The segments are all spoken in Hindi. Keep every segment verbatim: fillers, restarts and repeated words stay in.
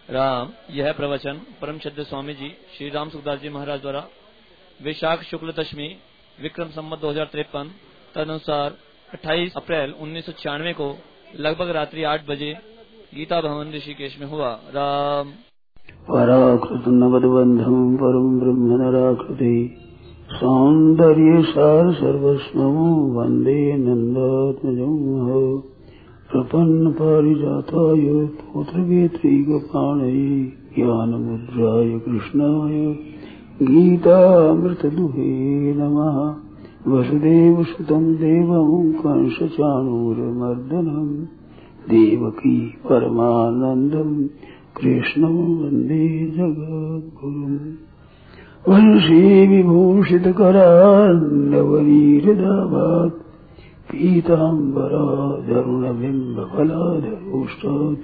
राम। यह प्रवचन परम श्रद्धेय स्वामी जी श्री राम सुखदास जी महाराज द्वारा वैशाख शुक्ल दशमी विक्रम संवत दो हजार तिरपन तदनुसार अट्ठाईस अप्रैल उन्नीस सौ छियानवे को लगभग रात्रि आठ बजे गीता भवन ऋषिकेश में हुआ। राम। पराकृत नवदबंधम परम ब्रह्म नराकृति सौंदर्य सार सर्वस्वं वंदे नंदात्मजं प्रपन्न पारिजाताय तोत्रवेत्रैकपाणये ज्ञानमुद्राय कृष्णाय गीतामृतदुहे नमः। वसुदेवसुतं देवं कंसचाणूरमर्दनं देवकी परमानन्दं कृष्णं वन्दे जगद्गुरुम्। वंशी विभूषितकरान्नवनीरदाभात् पीताम्बराधरुणबिम्बफलाधरोष्टात्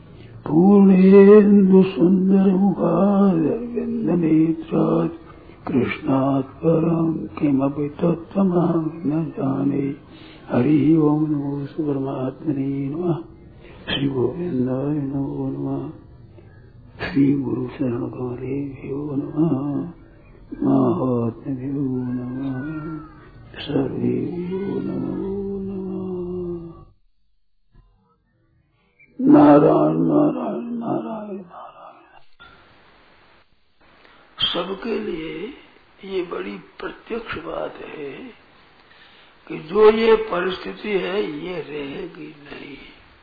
पूर्णेन्दुसुन्दरमुखादरविन्दनेत्रात् कृष्णात् परं किमपि तत्त्वमहं न जाने। हरिः ओं नमो परमात्मने नमः। श्री गोविन्दाय नमो नमः। श्री गुरु शरण कमलेभ्यो नमः। महात्म्यो नमः। सर्वेभ्यो नमो नमः। नारायण नारायण नारायण नारायण। सबके लिए ये बड़ी प्रत्यक्ष बात है कि जो ये परिस्थिति है ये रहेगी नहीं,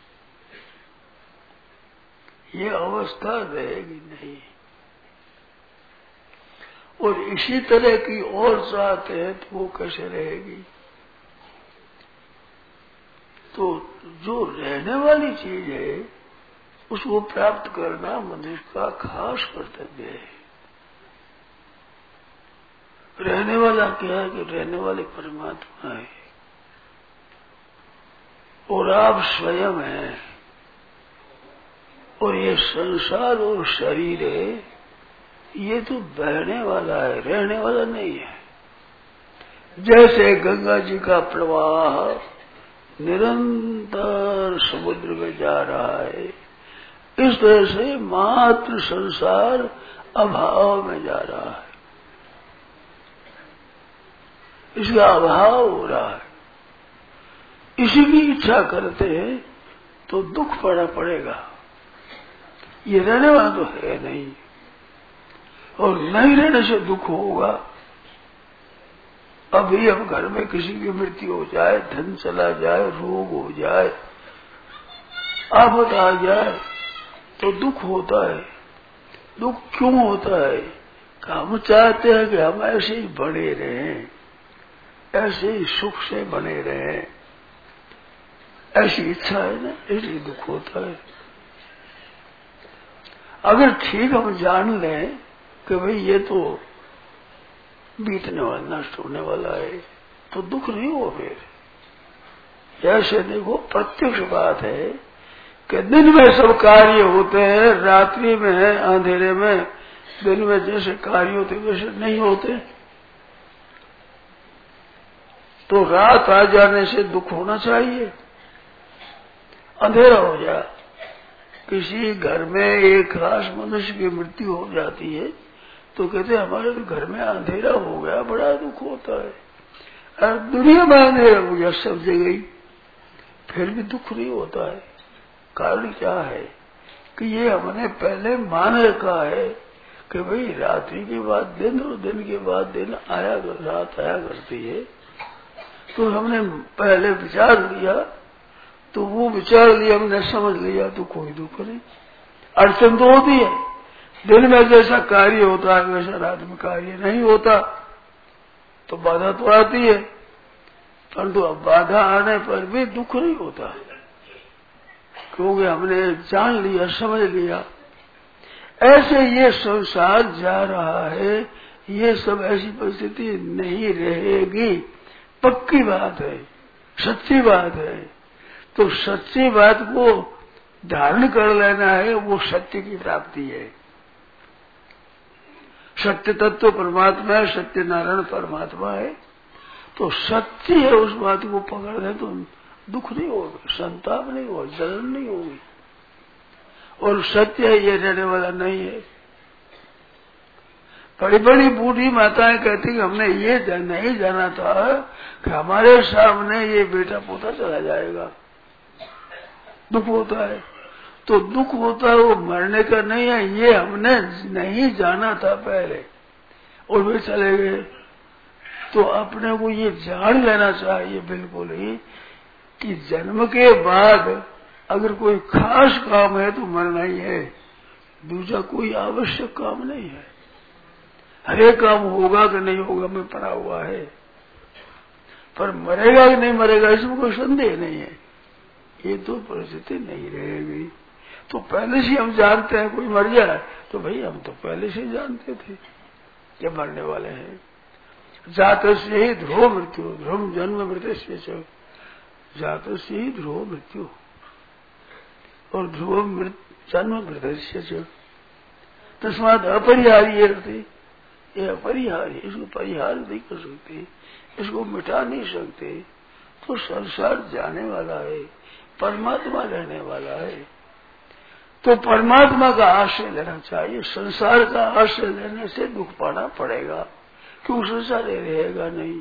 ये अवस्था रहेगी नहीं। और इसी तरह की और चाहते हैं तो वो कैसे रहेगी। तो जो रहने वाली चीज है उसको प्राप्त करना मनुष्य का खास कर्तव्य है। रहने वाला क्या है कि रहने वाले परमात्मा है और आप स्वयं हैं। और ये संसार और शरीर है ये तो बहने वाला है, रहने वाला नहीं है। जैसे गंगा जी का प्रवाह निरंतर समुद्र में जा रहा है, इस तरह से मात्र संसार अभाव में जा रहा है, इसका अभाव हो रहा है। इसी की इच्छा करते हैं तो दुख पड़ा पड़ेगा। ये रहने वाला तो है नहीं और नहीं रहने से दुख होगा। अभी हम घर में किसी की मृत्यु हो जाए, धन चला जाए, रोग हो जाए, आफत आ जाए तो दुख होता है। दुख क्यों होता है? हम चाहते हैं कि हम ऐसे ही बने रहें, ऐसे ही सुख से बने रहें, ऐसी इच्छा है ना, इसलिए दुख होता है। अगर ठीक हम जान लें कि भाई ये तो बीतने वाला, नष्ट होने वाला है, तो दुख नहीं हो। फिर जैसे देखो प्रत्यक्ष बात है कि दिन में सब कार्य होते हैं, रात्रि में अंधेरे में दिन में जैसे कार्य होते वैसे नहीं होते। तो रात आ जाने से दुख होना चाहिए। अंधेरा हो जाए, किसी घर में एक खास मनुष्य की मृत्यु हो जाती है तो कहते हैं हमारे तो घर में अंधेरा हो गया, बड़ा दुख होता है। और दुनिया में अंधेरा हो गया सब जगह, फिर भी दुख नहीं होता है। कारण क्या है कि ये हमने पहले मान रखा है कि भाई रात्रि के बाद दिन और दिन के बाद दिन आया, रात आया करती है। तो हमने पहले विचार लिया, तो वो विचार लिया, हमने समझ लिया, तो कोई दुख नहीं। अड़चन तो होती है, दिन में जैसा कार्य होता है वैसा रात में कार्य नहीं होता, तो बाधा तो आती है। परंतु अब बाधा आने पर भी दुख नहीं होता, क्योंकि हमने जान लिया, समझ लिया। ऐसे ये संसार जा रहा है, ये सब ऐसी परिस्थिति नहीं रहेगी। पक्की बात है, सच्ची बात है। तो सच्ची बात को धारण कर लेना है, वो सत्य की प्राप्ति है। सत्य तत्व परमात्मा है, सत्य नारायण परमात्मा है। तो सच्ची है, उस बात को पकड़ ले तो दुख नहीं होगा, संताप नहीं होगा, जलन नहीं होगी। और सत्य है, ये रहने वाला नहीं है। बड़ी बड़ी बूढ़ी माताएं कहती कि हमने ये नहीं जाना था कि हमारे सामने ये बेटा पोता चला जाएगा। दुख होता है तो दुख होता है, वो मरने का नहीं है, ये हमने नहीं जाना था पहले और वे चले गए। तो अपने को ये जान लेना चाहिए बिल्कुल ही कि जन्म के बाद अगर कोई खास काम है तो मरना ही है, दूसरा कोई आवश्यक काम नहीं है। हरेक काम होगा कि नहीं होगा में पड़ा हुआ है, पर मरेगा कि नहीं मरेगा इसमें कोई संदेह नहीं है। ये तो परिस्थिति नहीं रहेगी। तो पहले से हम जानते हैं कोई मर जाए तो भाई हम तो पहले से जानते थे कि मरने वाले हैं। जात से ही ध्रुव मृत्यु, ध्रुव जन्म मृत्यु से, जात से ही ध्रुव मृत्यु और ध्रुव जन्म मृत्यु से तस्मात अपरिहार्य रहते। ये अपरिहार्य, इसको परिहार नहीं कर सकते, इसको मिटा नहीं सकते। तो संसार जाने वाला है, परमात्मा रहने वाला है। तो परमात्मा का आश्रय लेना चाहिए। संसार का आश्रय लेने से दुख पाना पड़ेगा, क्यों संसार रहेगा नहीं।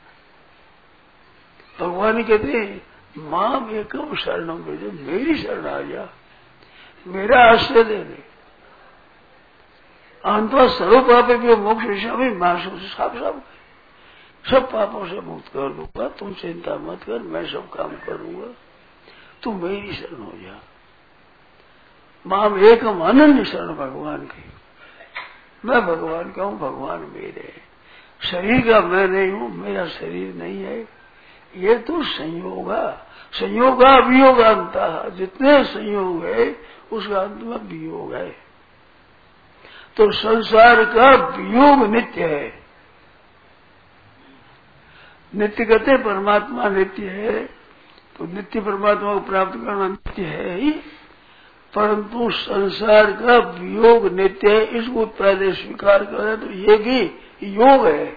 भगवान कहते हैं माम एकम शरणम भेजो, मेरी शरण आ जा, मेरा आश्रय दे दे। अंतवा सर्व पापे भी मोक्ष विषय में मासू से साफ साफ सब पापों से मुक्त कर दूंगा, तुम चिंता मत कर, मैं सब काम करूंगा, तू मेरी शरण हो जा। माम एकम अनन्य शरण भगवान की, मैं भगवान का हूँ, भगवान मेरे। शरीर का मैं नहीं हूँ, मेरा शरीर नहीं है। ये तो संयोग है, संयोग का वियोग अंत, जितने संयोग है उसका अंत में वियोग है। तो संसार का वियोग नित्य है। नित्य कहते परमात्मा नित्य है, तो नित्य परमात्मा को प्राप्त करना नित्य है ही, परंतु संसार का वियोग नित्य है, इसको पहले स्वीकार करें तो ये भी योग है।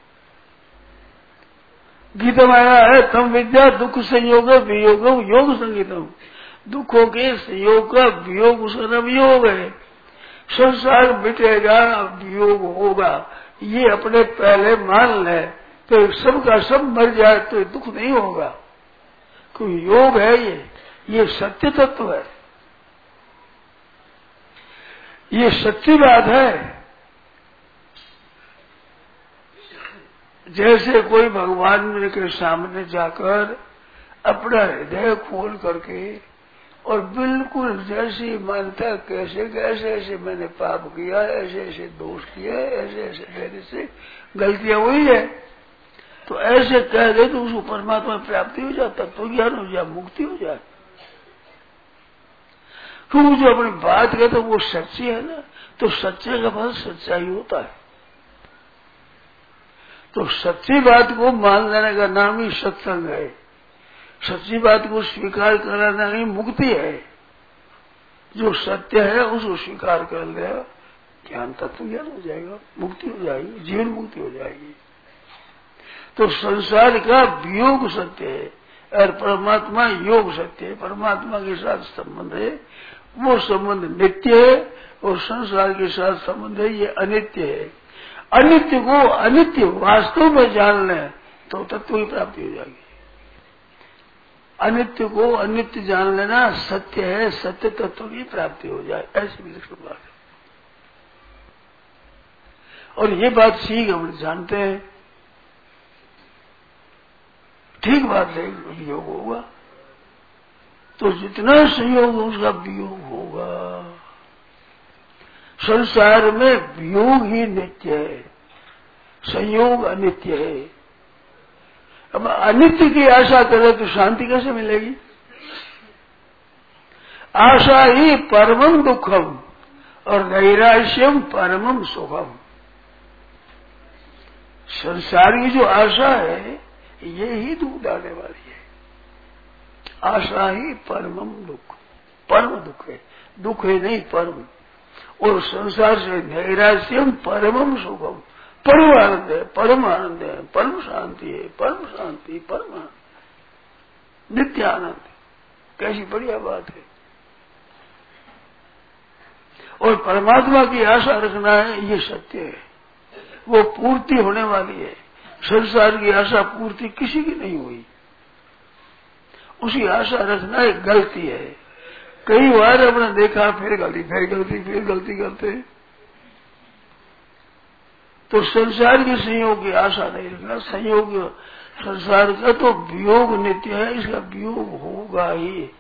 गीता में आया है तम विद्या दुख संयोग वियोग योग संगीतम, दुखों के संयोग का वियोग उसका नाम योग है। संसार मिटेगा, वियोग होगा, ये अपने पहले मान ले तो सबका सब मर जाए तो दुख नहीं होगा, क्योंकि योग है ये ये सत्य तत्व है, ये सच्ची बात है। जैसे कोई भगवान के सामने जाकर अपना हृदय खोल करके और बिल्कुल जैसे मानता कैसे कैसे ऐसे मैंने पाप किया, ऐसे ऐसे दोष किया, ऐसे ऐसे मेरे से गलतियां हुई है, तो ऐसे कह दे तो उसको परमात्मा प्राप्ति हो जाता, तो ज्ञान हो जाए, मुक्ति हो जाए। क्योंकि जो अपनी बात कहते तो वो सच्ची है ना, तो सच्चे का फल सच्चाई होता है। तो सच्ची बात को मान लेने का नाम ही सत्संग है, सच्ची बात को स्वीकार कराना ही मुक्ति है। जो सत्य है उसको स्वीकार कर ले, ज्ञान तत्व ज्ञान हो जाएगा, मुक्ति हो जाएगी, जीवन मुक्ति हो जाएगी। तो संसार का वियोग सत्य है और परमात्मा योग सत्य है। परमात्मा के साथ संबंध है, वो संबंध नित्य है, और संसार के साथ संबंध है ये अनित्य है। अनित्य को अनित्य वास्तव में जान लें तो तत्व की प्राप्ति हो जाएगी। अनित्य को अनित्य जान लेना सत्य है, सत्य तत्व की प्राप्ति हो जाए, ऐसी भी बात है। और ये बात सीख हम जानते हैं, ठीक बात है, वियोग होगा तो जितना संयोग हो उसका वियोग होगा। संसार में वियोग ही नित्य है, संयोग अनित्य है। अब अनित्य की आशा करें तो शांति कैसे मिलेगी? आशा ही परमम दुखम और नैराश्यम परमम सुखम। संसार की जो आशा है ये ही दुख डालने वाली है। आशा ही परमम दुख, परम दुख है, दुख है नहीं परम। और संसार से नैराश्यम परमम सुखम, परम आनंद है, परम आनंद है, परम शांति है, परम शांति, परम आनंद, नित्य आनंद। कैसी बढ़िया बात है। और परमात्मा की आशा रखना है, ये सत्य है, वो पूर्ति होने वाली है। संसार की आशा पूर्ति किसी की नहीं हुई, उसी आशा रखना एक गलती है। कई बार अपने देखा फिर गलती फिर गलती फिर गलती करते, तो संसार के संयोग की आशा नहीं रखना। संयोग संसार का तो वियोग नित्य है, इसका वियोग होगा ही।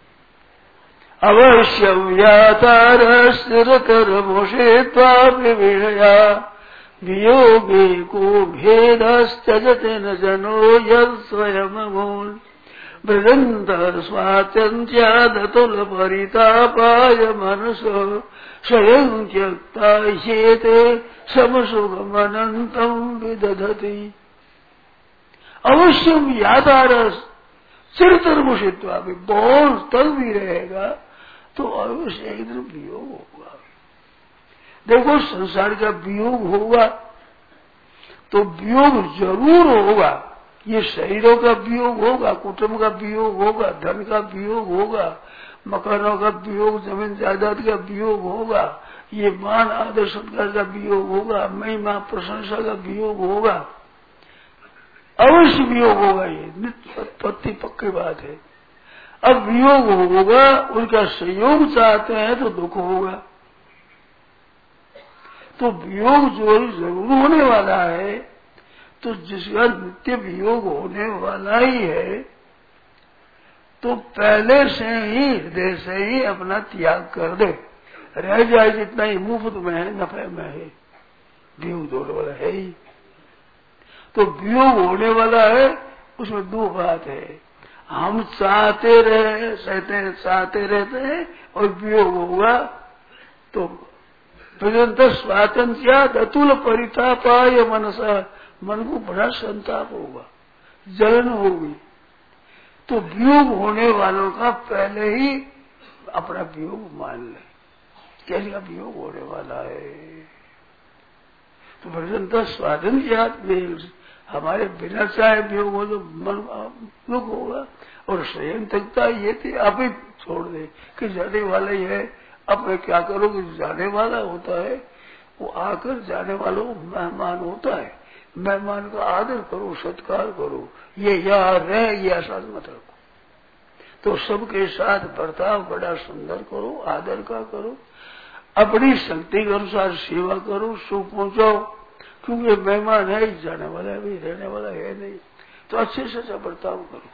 अवश्य व्यातार स्थिरतर विषया वियोगे को भेद त्यजते न जनो यद स्वयं मूल मृदंतर स्वातंत्र्यादतुल परितापाय मनसो स्वयं त्यक्ता ह्येते समसुखमनंतम विदधति। अवश्य यादारस चिरतर मुषित्वा भी बहुत तक भी रहेगा तो अवश्य एक दिन वियोग होगा। देखो संसार का वियोग होगा तो वियोग जरूर होगा। ये शरीरों का वियोग होगा, कुटुंब का वियोग होगा, धन का वियोग होगा, मकानों का वियोग, जमीन जायदाद का वियोग होगा, ये मान आदर सत्कार का वियोग होगा, महिमा प्रशंसा का वियोग होगा, अवश्य वियोग होगा। ये नित्य पत्ती पक्की बात है। अब वियोग होगा, उनका संयोग चाहते हैं तो दुख होगा। तो वियोग जो जरूर होने वाला है, तो जिसका नित्य वियोग होने वाला ही है, तो पहले से ही हृदय से ही अपना त्याग कर दे। रह जाए जितना ही मुफ्त में है, नफे में है, वियोग होने वाला है ही। तो वियोग होने वाला है, उसमें दो बात है। हम चाहते रहे सहते चाहते रहते हैं और वियोग होगा तो निरंतर स्वातंत्र्य अतुल परितापाय मनसा, मन को बड़ा संताप होगा, जलन होगी। तो वियोग होने वालों का पहले ही अपना वियोग मान ले, कैसे का वियोग होने वाला है। तो निरंतर स्वातंत्र्य हमारे बिना चाहे वियोग हो तो मन दुख होगा। और स्वयं तकता ये थे आप ही छोड़ दे कि जाने वाला ही है, अब मैं क्या करूँ। जाने वाला होता है वो आकर जाने वालों को मेहमान होता है, मेहमान का आदर करो, सत्कार करो, ये यार रहे ये आशा मत रखो। तो सबके साथ बर्ताव बड़ा सुंदर करो, आदर का करो, अपनी शक्ति के अनुसार सेवा करो, सुख पहुंचाओ, क्योंकि मेहमान है, जाने वाला है भी, रहने वाला है नहीं। तो अच्छे से अच्छा बर्ताव करो।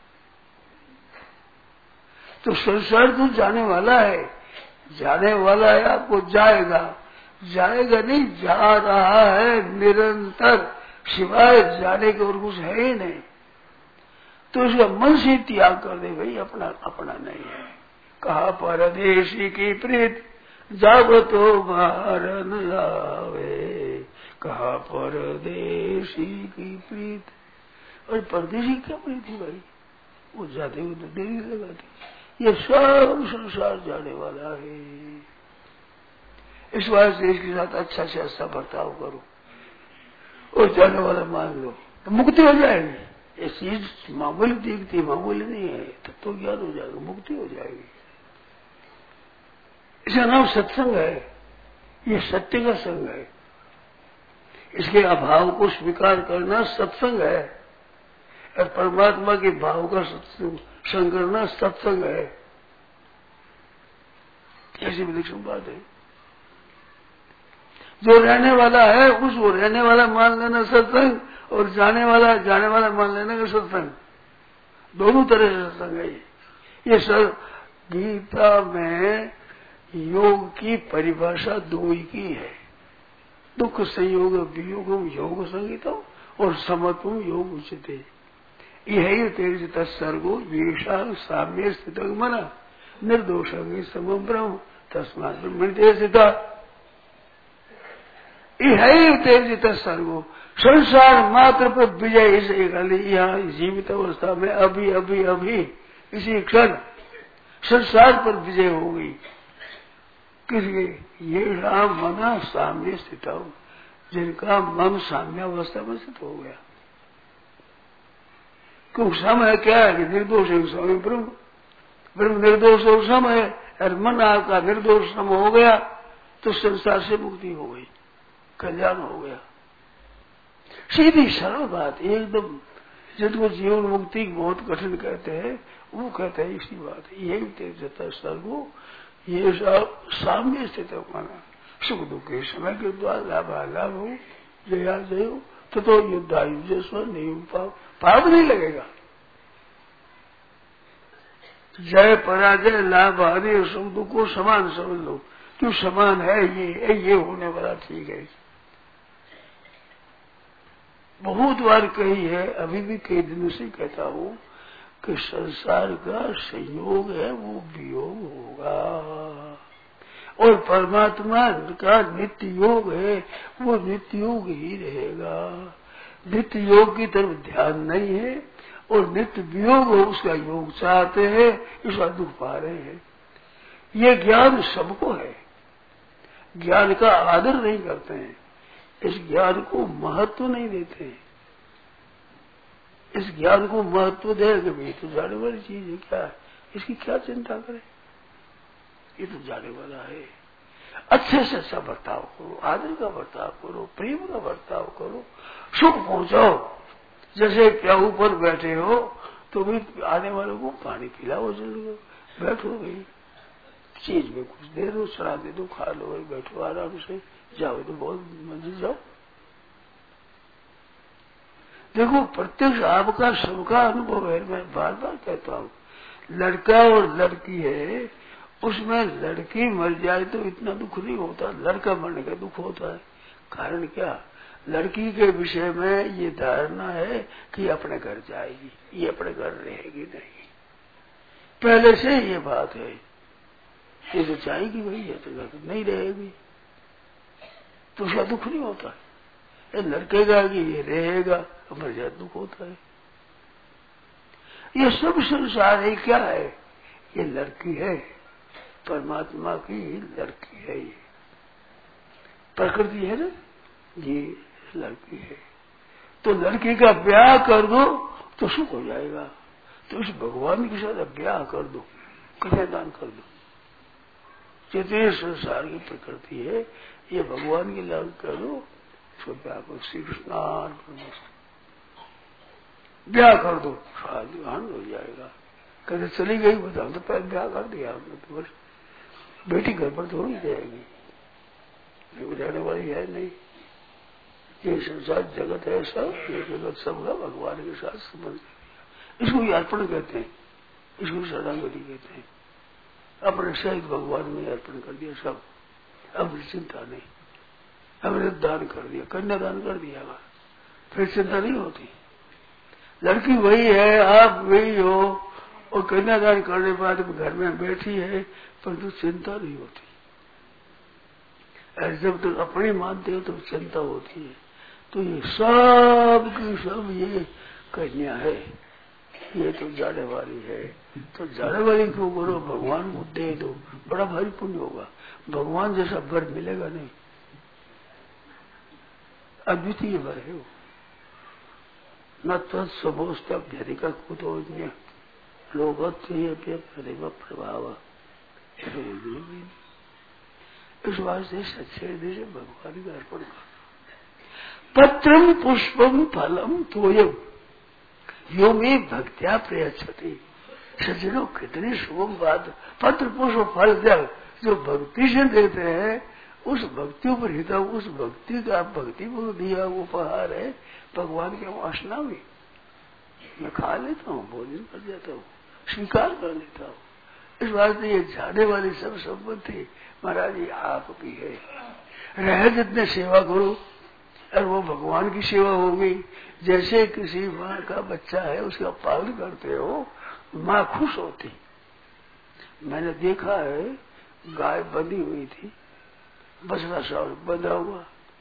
तो संसार तो जाने वाला है, जाने वाला है, आपको जाएगा, जाएगा नहीं, जा रहा है निरंतर, सिवाय जाने के और कुछ है ही नहीं। तो इसका मन से त्याग कर दे भाई, अपना अपना नहीं है। कहा परदेशी की प्रीत जब तो मारन लावे, कहा परदेशी की प्रीत। और परदेशी क्या प्रीत है भाई, वो जाते हुए तो देरी लगाती। ये सब संसार जाने वाला है, इस बात से इसके साथ अच्छा से अच्छा बर्ताव करो और जाने वाला मान लो तो मुक्ति हो जाएगी। ये चीज मामूली दिखती, मामूली नहीं है, तब तो ज्ञान हो जाएगा, मुक्ति हो जाएगी। इसका नाम सत्संग है, ये सत्य का संग है। इसके अभाव को स्वीकार करना सत्संग है, और परमात्मा के भाव का सत्संग संग करना सत्संग है। ऐसी विलक्षण बात है। जो रहने वाला है उसको रहने वाला मान लेना सत्संग, और जाने वाला जाने वाला मान लेना का सत्संग, दोनों तरह से सत्संग है। ये सब गीता में योग की परिभाषा दो ही की है। दुख संयोग वियोगम योग संगीतम और समत्वम योग उचिते। यही तेज तत्सर्गो विवेशा साम्य स्थित मना निर्दोषंगी समम ब्रह्म तस्मात् ब्रह्मण्य स्थिता। यही तेज तत्सर्गो, संसार मात्र पर विजय इसे खाली यहाँ जीवित अवस्था में अभी अभी अभी इसी क्षण संसार पर विजय हो गई। किसके? ये राम मना साम्य स्थित हो, जिनका मन साम्य अवस्था में स्थित हो गया। क्योंकि समय क्या है कि निर्दोष है, समय ब्रह्म, ब्रह्म निर्दोष और सम है, और मन आपका निर्दोष सम हो गया तो संसार से मुक्ति हो गई, कल्याण हो गया। सीधी सरल बात, एकदम जिनको जीवन मुक्ति बहुत कठिन कहते हैं, वो कहते हैं इसी बात है। यही तेज जता सर्गो, ये सब सामने स्थित है माना। सुख दुख के समय के द्वारा लाभ लाभ हो, जया जय हो, तो, तो युद्धायुज स्वर नहीं पाप पाप नहीं लगेगा। जय पराजय लाभ हानि और सुख दुख को समान समझ लो, क्यों समान है, ये ये होने वाला ठीक है। बहुत बार कही है, अभी भी कई दिनों से कहता हूं कि संसार का संयोग है वो वियोग होगा, और परमात्मा का नित्य योग है वो नित्य योग ही रहेगा। नित्य योग की तरफ ध्यान नहीं है और नित्य वियोग हो उसका योग चाहते हैं, इसका दुख पा रहे हैं। ये ज्ञान सबको है, ज्ञान का आदर नहीं करते हैं, इस ज्ञान को महत्व नहीं देते हैं। इस ज्ञान को महत्व दे कि भाई तो जाने वाली चीज है, क्या है इसकी क्या चिंता करें, ये तो जाने वाला है। अच्छे से अच्छा बर्ताव करो, आदर का बर्ताव करो, प्रेम का बर्ताव करो, सुख पहुंचाओ। जैसे प्याऊ पर बैठे हो तो भी आने वालों को पानी पिलाओ, जरूर बैठो भाई, चीज में कुछ दे दो, चढ़ा दे दो, खा लो भाई, बैठो आराम से, जाओ तो बहुत मंजिल जाओ। देखो प्रत्यक्ष आपका सबका अनुभव है, मैं बार बार कहता हूँ। लड़का और लड़की है, उसमें लड़की मर जाए तो इतना दुख नहीं होता, लड़का मरने का दुख होता है। कारण क्या, लड़की के विषय में ये धारणा है कि अपने घर जाएगी, ये अपने घर रहेगी नहीं, पहले से ये बात है। ये तो चाहेगी भाई, ये तो घर नहीं रहेगी, तो उसका दुख नहीं होता। ये लड़के का कि ये रहेगा, मर जाए दुख होता है। ये सब संसार है, क्या है, ये लड़की है, परमात्मा की लड़की है, ये प्रकृति है ना, ये लड़की है। तो लड़की का ब्याह कर दो तो सुख हो जाएगा। तो इस भगवान के साथ ब्याह कर दो, कन्यादान कर दो। जितने संसार की प्रकृति है ये भगवान की लागू कर दो, उसको ब्याह करो, श्री कृष्ण ब्याह कर दो, आनंद हो जाएगा। कहते चली गई बताओ तो पहले ब्याह कर दिया आपने, तो बस बेटी घर पर थोड़ी जाएगी, जाने वाली है नहीं। ये संसार जगत है सब, ये जगत सबका भगवान के साथ संबंध, इसको ही अर्पण कहते हैं, इसको शरणागति कहते हैं। अपने सहित भगवान में अर्पण कर दिया सब, अब चिंता नहीं। हमने दान कर दिया, कन्यादान कर दिया, फिर चिंता नहीं होती। लड़की वही है, आप वही हो, और कन्यादान करने के बाद घर में बैठी है, परंतु चिंता नहीं होती। जब तक अपनी मानते हो तो चिंता होती है। तो ये सब की सब ये कन्या है, ये तो जाने वाली है। तो जाने वाली क्यों करो, भगवान को दे दो, बड़ा भारी पुण्य होगा। भगवान जैसा वर मिलेगा नहीं, अद्वितीय वर है वो। न तत्सभोस्तभ्यधिका कुतोज्ञ लोकत्व प्रभाव। इस वास्ते सच्चे हृदय से भगवान का अर्पण करो। पत्रम पुष्पम फलम तोयम यो में भक्त्या प्रयच्छति। सज्जनों कितनी शुभ बात, पत्र पुष्प फल जल जो भक्ति से देते हैं, उस भक्ति पर हित, उस भक्ति का भक्ति को दिया उपहार है भगवान के वासना में। मैं खा लेता हूँ, भोजन कर जाता हूँ, स्वीकार कर लेता हूँ। इस वास्ते ये जाने वाली सब संपत्ति महाराज ये आपकी है। रह जितने सेवा करो, और वो भगवान की सेवा होगी। जैसे किसी माँ का बच्चा है, उसका पालन करते हो, माँ खुश होती। मैंने देखा है, गाय बंधी हुई थी, बछड़ा सब बंधा हुआ,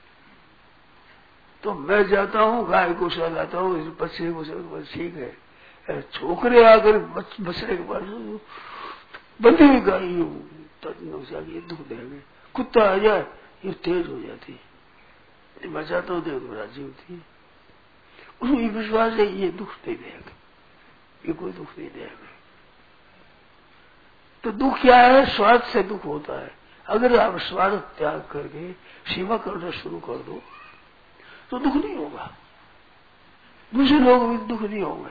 तो मैं जाता हूँ गाय को सहलाता हूँ, बच्चे को बस ठीक है। छोकरे आकर बछड़े के पास बंधी हुई गाय ये दुख देंगे, कुत्ता आ जाए ये तेज हो जाती है, मैं जाता हूँ देख राजी होती है। उसको ये विश्वास है ये दुख नहीं देगा, ये कोई दुख नहीं देगा। तो दुख क्या है, स्वार्थ से दुख होता है, अगर आप स्वार्थ त्याग करके सेवा करना शुरू कर दो तो दुख नहीं होगा, दूसरे लोग भी दुख नहीं होंगे।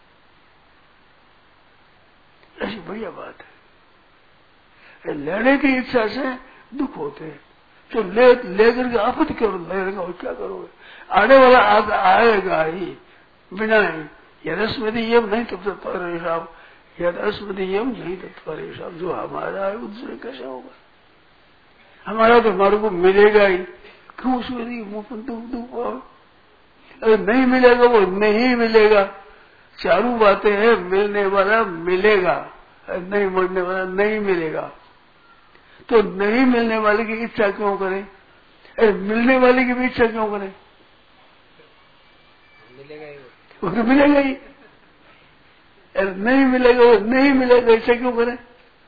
ऐसी बढ़िया बात है। लेने की इच्छा से दुख होते हैं, तो ले लेकर के आपत्ति करो, लेने और क्या करोगे? आने वाला आग आएगा ही बिना ही। यदस्मति यम नहीं तब तक परेशान, यदस्मति यम नहीं तब परेशान। जो हमारा है उससे कैसे होगा? हमारा तो हमारे को मिलेगा ही, क्यों उसमें मुंह पर दुख दुख पाओ? अगर नहीं मिलेगा वो नहीं मिलेगा। चारों बातें हैं, मिलने वाला मिलेगा, नहीं मिलने वाला नहीं मिलेगा। तो नहीं मिलने वाले की इच्छा क्यों करें? अरे मिलने वाले की भी इच्छा क्यों करें? मिलेगा ही, वो तो मिलेगा ही। अरे नहीं मिलेगा वो नहीं मिलेगा, इच्छा क्यों करें?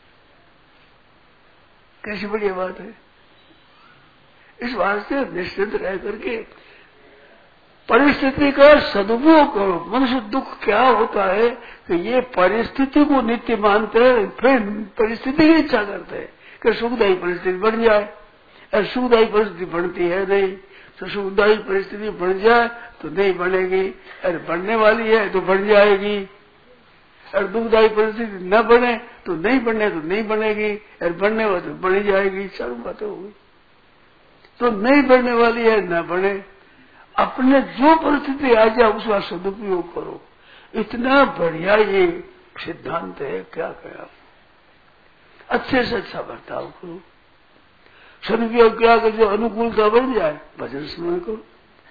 कैसी बढ़िया बात है। इस वास्ते निश्चित रह करके परिस्थिति का सदुपयोग करो। मनुष्य दुख क्या होता है कि ये परिस्थिति को नित्य मानते हैं, फिर परिस्थिति की इच्छा करते हैं कि सुखदायी परिस्थिति बन जाए। और सुखदायी परिस्थिति बनती है नहीं, तो सुखदायी परिस्थिति बन जाए तो नहीं बनेगी, अरे बनने वाली है तो बन जाएगी। और दुखदायी परिस्थिति न बने तो नहीं बनने तो नहीं बनेगी, और बनने वाली तो बन जाएगी। चारों बातें होगी। तो नहीं बनने वाली है न बने, अपने जो परिस्थिति आ जाए उसका सदुपयोग करो। इतना बढ़िया ये सिद्धांत है, क्या कहें आप। अच्छे से अच्छा बर्ताव करो, सदुपयोग क्या कर, जो अनुकूलता बन जाए भजन स्मरण करो।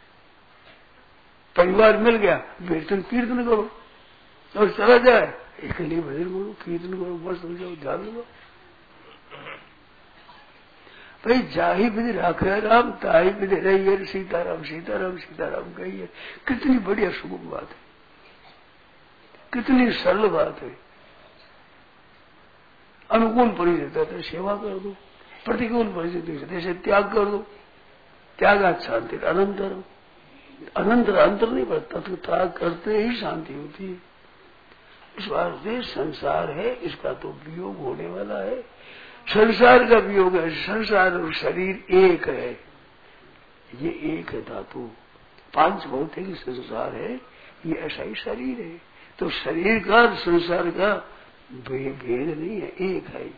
परिवार मिल गया कीर्तन कीर्तन करो, और चला जाए एक लिए भजन करो, कीर्तन करो, बस हो जाओ, ध्यान दो। भाई जाही विधि राखे राम, ताही विधि रही, सीताराम सीताराम सीताराम कहिए। कितनी बढ़िया सुगम बात है, कितनी सरल बात है। अनुकूल परिस्थिति तो सेवा कर दो, प्रतिकूल परिस्थिति जैसे त्याग कर दो। त्याग शांति अनंतर, अनंतर अंतर नहीं बढ़ता, तो त्याग करते ही शांति होती है। इस वास्ते संसार है, इसका तो वियोग होने वाला है। संसार का वियोग है, संसार और शरीर एक है, ये एक है धातु। पांच भौतिक संसार है, ये ऐसा ही शरीर है। तो शरीर का संसार का भेद नहीं है, एक है।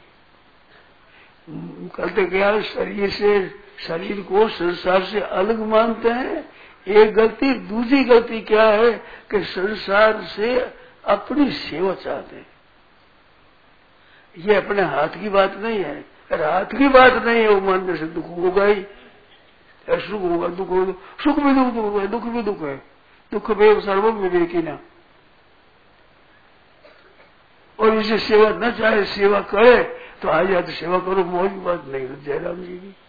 कहते क्या, शरीर से शरीर को संसार से अलग मानते हैं। एक गलती, दूसरी गलती क्या है कि संसार से अपनी सेवा चाहते हैं। ये अपने हाथ की बात नहीं है, अगर हाथ की बात नहीं है वो मानने से दुख होगा ही। सुख होगा दुख होगा, सुख भी दुख दुख है, दुख भी दुख है। दुख में सर्वम विवेकी ना। और इसे सेवा न चाहे सेवा करे तो आ जाए तो सेवा करो, मौज की बात नहीं है जयराम जी की।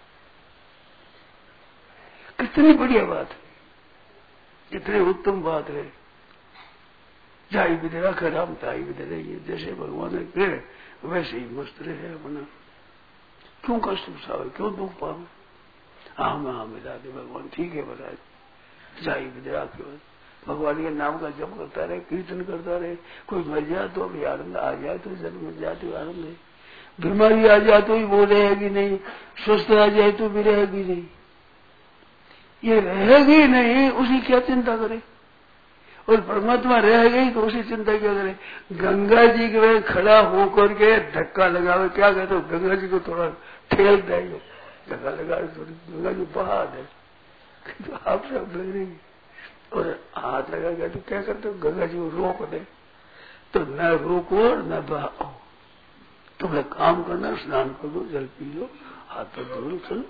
कितनी बढ़िया बात है, कितनी उत्तम बात है। जाई विधि रखे राम, ताई विधि रही। जैसे भगवान ने कहे वैसे ही मस्त रहे अपना। क्यों कष्ट उठावे, क्यों दुख पावे? हाँ हाँ मिला दे भगवान, ठीक है महाराज। जाई विधि रखे, भगवान के नाम का जप करता रहे, कीर्तन करता रहे। कोई मर जाए तो भी आनंद, आ जाए तो जन्म मिल जाए तो आनंद है। बीमारी आ जाए तो भी वो रहेगी नहीं, स्वस्थ आ जाए तो भी रहेगी नहीं। ये रहेगी नहीं, उसी क्या चिंता करे। और परमात्मा रह गई तो उसी चिंता क्या करे। गंगा जी के वे खड़ा होकर के धक्का लगावे, क्या कहते हो, गंगा जी को थोड़ा ठेल देंगे, धक्का लगा थोड़ी, गंगा जी बहा दे तो आप सब डरेंगे। और हाथ लगा गया तो क्या करते हो, गंगा जी को रोक दे। तो न रोको न बहाओ, तुम्हें काम करना, स्नान कर दो, जल पी लो, हाथ पर धो लो, चलो।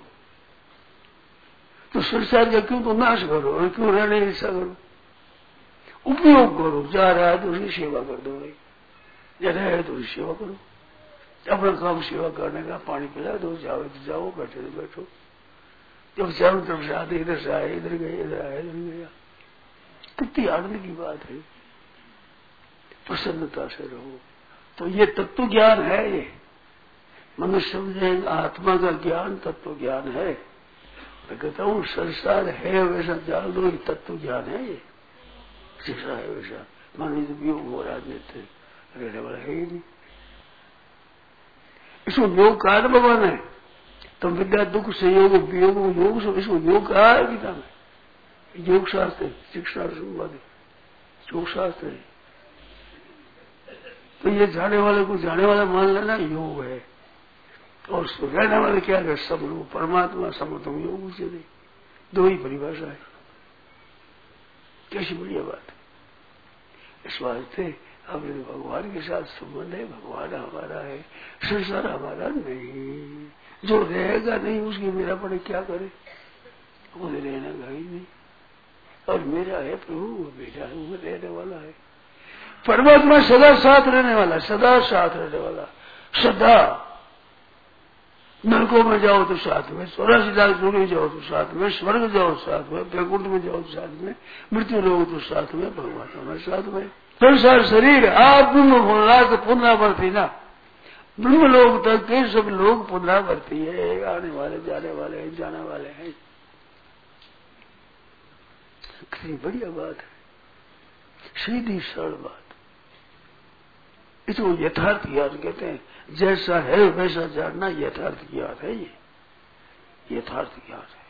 तो संसार का क्यों तो नाश करो, और क्यों रहने की इच्छा करो। उपयोग करो, जा रहा है तो उसकी सेवा कर दो भाई, जा रहा है तो उसकी सेवा करो। अपना काम सेवा करने का, पानी पिला दो, जाओ तो जाओ, बैठे तो बैठो। जब चारों तरफ से आते, इधर से आए, इधर गए, इधर आए, इधर गया। कितनी आनंद की बात है। प्रसन्नता से रहो। तो ये तत्व ज्ञान है। ये मनुष्य समझे आत्मा का ज्ञान तत्व ज्ञान है। मैं कहता हूँ संसार है वैसा जान लो, तत्व ज्ञान है। ये शिक्षा है वैसा। मान लीजिए वियोग हो रहा, रहने वाला है ही नहीं। इसको योग कहा ना भगवान है। तुम विद्या दुख संयोग वियोग योग से इसको योग कहा है गीता में। योग शास्त्र शिक्षा योग शास्त्र है। तो ये जाने वाले को जाने वाला मान लेना योग है। और रहने वाले क्या है? सब लोग परमात्मा समतम योग उसे नहीं, दो ही परिभाषा है। कैसी बढ़िया बात है। इस वास्ते अपने भगवान के साथ संबंध है, भगवान हमारा है, संसार हमारा नहीं। जो रहेगा नहीं उसकी मेरा पड़े क्या करे, वो रहने का ही नहीं। और मेरा है प्रभु, वो बेटा है, वो रहने वाला है। परमात्मा सदा साथ रहने वाला, सदा साथ रहने वाला, सदा। नरकों में जाओ तो साथ में, चौरासी लाख जोड़ी में जाओ तो साथ में, स्वर्ग जाओ साथ में, वैकुंठ में जाओ तो साथ में, मृत्यु लोग तो साथ में, भगवान हमारे साथ में। संसार शरीर आप ब्रह्म होना तो पुनरावर्ती ना, ब्रह्म लोग तक के सब लोग पुनरावर्ती है, आने वाले जाने वाले हैं, जाने वाले हैं। कितनी बढ़िया बात है, सीधी सरल बात। इसको यथार्थ ज्ञान कहते हैं। जैसा है वैसा जानना यथार्थ ज्ञान है। ये यथार्थ ज्ञान है,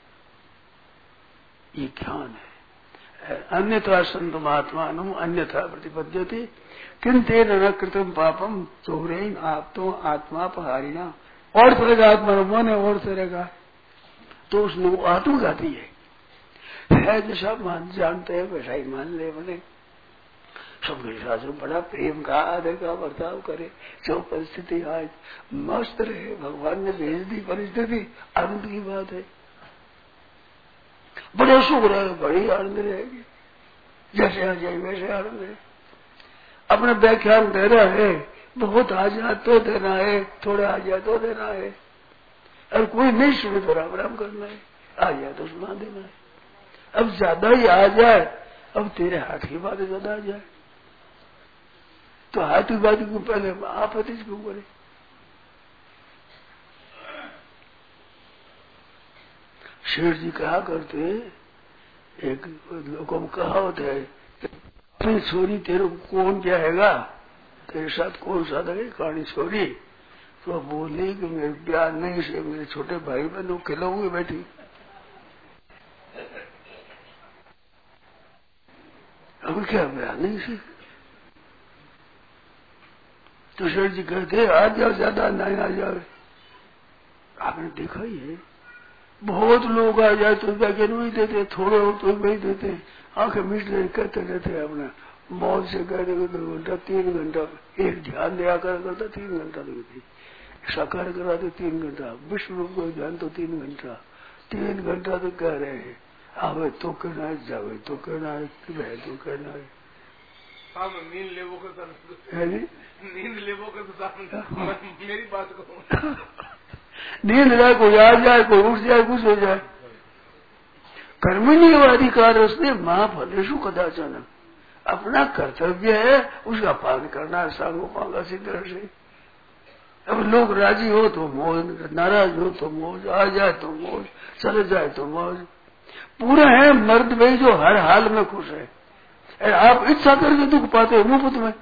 ये ज्ञान है। अन्यथा संत महात्मा अन्यथा प्रतिपद्यते किंतेन न कृतम पापम चौरेन आप तो आत्मापहारिणा। और तरह आत्मा मन है और तरह का, तो उसने आत्मघाती है। है जैसा मान जानते हैं वैसा ही मान ले बने। सबके साथ बड़ा प्रेम का आदर का बर्ताव करे। जो परिस्थिति आज मस्त रहे, भगवान ने भेज दी परिस्थिति, आनंद की बात है। बड़े सुख रहे, बड़ी आनंद रहेगी। जैसे आ जाए वैसे आनंद है। अपने व्याख्यान दे रहा है, बहुत आ जाए तो देना है, थोड़ा आ जाए तो देना है। और कोई नहीं सुने तो राम राम करना है, आ जाए तो सुना देना है। अब ज्यादा ही आ जाए, अब तेरे हाथ की बात ज्यादा आ जाए तो हाथ की बात क्यों पहले आपत्ति क्यों करे। शेर जी कहा करते, एक लोगों में कहावत है, अपनी छोरी तेरे कौन जाएगा, तेरे साथ कौन साधा है कहानी छोरी। तो बोली कि मेरे प्यार नहीं से मेरे छोटे भाई बहनों खिलाऊंगी बैठी। अब क्या प्यार नहीं से। तो शेर जी कहते आ जाओ, ज्यादा नहीं आ जाओ। आपने देखा ही है, बहुत लोग आ जाए तो जाके नहीं देते, थोड़े हो तो नहीं देते, आंखें मीच ले कहते रहते अपना मौत से कहते दो घंटा तीन घंटा एक ध्यान दिया कर करता तीन घंटा देती, साकार कराते तीन घंटा, विश्व रूप को ध्यान तो तीन घंटा, तीन घंटा तो कह रहे हैं आवे तो कहना है, जावे तो कहना है, रहे तो कहना है। नींद लेवो का नींद लेवो का मेरी बात को नींद जाए, कोई आ जाए, कोई उठ जाए, कुछ हो जाए। कर्मणीय अधिकार उसने मां फलेशु कदाचन, अपना कर्तव्य है उसका पालन करना है सांगो पांगा सिद्ध से। अब लोग राजी हो तो मौज, नाराज हो तो मौज, आ जाए तो मौज, चले जाए तो मौज। पूरा है मर्द भाई जो हर हाल में खुश है। आप इच्छा करके दुख पाते हो मुफ्त में,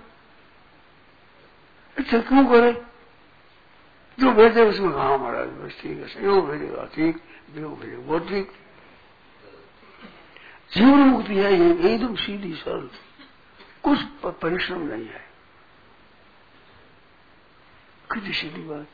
इच्छा क्यों करे। जो भेजे उसमें हाँ महाराज बस ठीक है, सहयोग भेजेगा ठीक, वियोग भेजेगा बहुत ठीक। जीवन मुक्ति है ये, एकदम सीधी सरल, कुछ परिश्रम नहीं है, कितनी सीधी बात।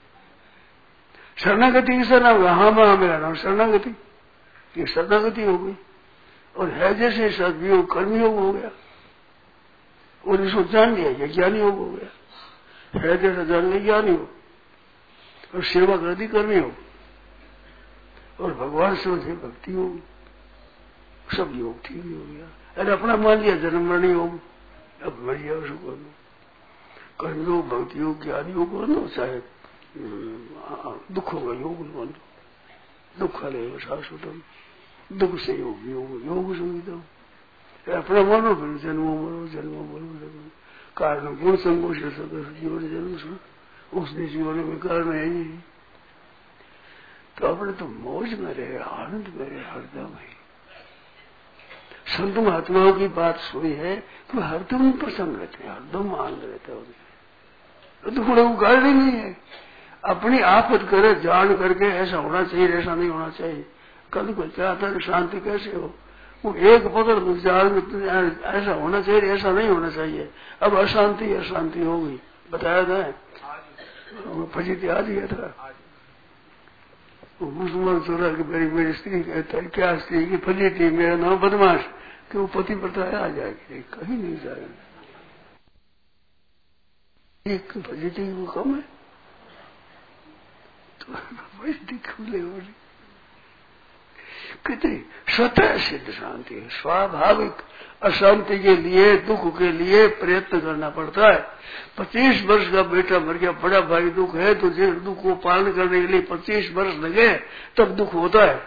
शरणागति की शरण हाँ हाँ मेरा नाम शरणागति, ये शरणागति हो गई। और है जैसे सदयोग कर्मयोग हो गया, और इसको जान लिया ये ज्ञानी योग हो गया। है जैसा जान लिया ज्ञानी हो, और सेवा कर दी कर्मी हो, और भगवान से उसे भक्ति हो, सब योग ठीक ही हो गया। अरे अपना मान लिया जन्म मरण योग, अब मर गया उसको कर लो, कर्म योग भक्ति योग ज्ञान योग कर लो, चाहे दुखों का योग मान लो, दुख लेगा शाश्वतम, दुख से योग योग योग सुविधा। अपना मानो फिर जन्मो मरो जन्मो मरो कारण गुण संगोष सदस्य जीवन जन्म सुन, उसने जीवन में कारण है ही। तो अपने तो मौज में रहे, आनंद में रहे, हरदम है। संत महात्माओं की बात सुनी है तो हरदम प्रसन्न रहते हैं, हरदम आनंद रहता है उनसे। दुखड़े को गाड़ी नहीं है। अपनी आफत करे जान करके ऐसा होना चाहिए, ऐसा नहीं होना चाहिए। कल को चाहता है शांति कैसे हो, वो एक पकड़ जान ऐसा होना चाहिए, ऐसा नहीं होना चाहिए। अब अशांति अशांति हो गई, बताया था फजीती आ गया था। मुसलमान चोरा की मेरी मेरी स्त्री कहता है, क्या स्त्री की फजीती, मेरा नाम बदमाश, कि वो पति बताया आ जाएगी, कहीं नहीं जाएगा। एक फजीती वो कम है तो फजीती खुले हो रही कितनी स्वतः सिद्ध शांति है। स्वाभाविक अशांति के लिए, दुख के लिए प्रयत्न करना पड़ता है। पच्चीस वर्ष का बेटा मर गया, बड़ा भारी दुख है, तो जिस दुख को पालन करने के लिए पच्चीस वर्ष लगे तब दुख होता है।